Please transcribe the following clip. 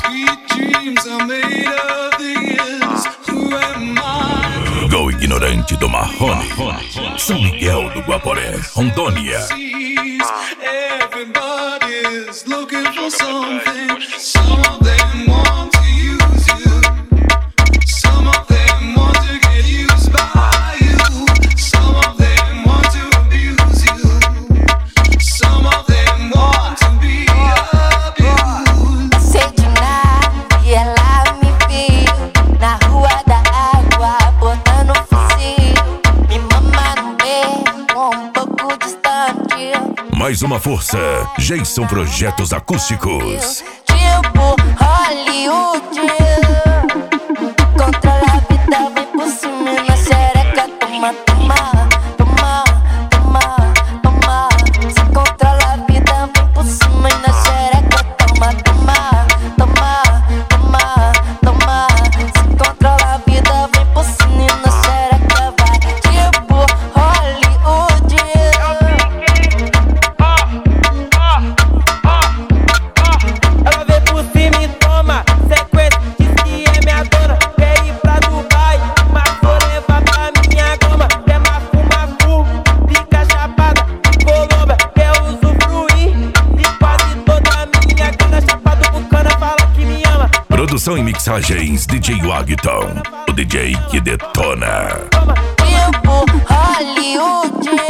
Go Ignorante do Marrone, São Miguel do Guaporé, Rondônia. Everybody's looking for something. Some of them want to use you. Some of them want to get used by you. Some of them want to abuse you. Some of them want to be abused. Passei de nave e ela me viu na rua da água, botando fuzil. Me mama no beco, um pouco distante. Mais uma força, Jason Projetos Acústicos. Tipo Hollywood, controla a vida, vem por cima e na xereca. Toma, toma, toma, toma, toma. Se controla a vida, vem por cima e na xereca. Toma, toma, toma, toma, toma. Se controla a vida, vem por cima e na xereca. Vai tipo Hollywood. Ela vem por cima e toma sequência, diz que é minha dona. Quer ir pra Dubai, mas vou levar pra minha goma. Quer mafu, fica chapada de Colômbia. Quer usufruir de quase toda a minha grana. Chapado com cana, fala que me ama. Produção e mixagens DJ Wagton, o DJ que detona. Tipo Hollywood.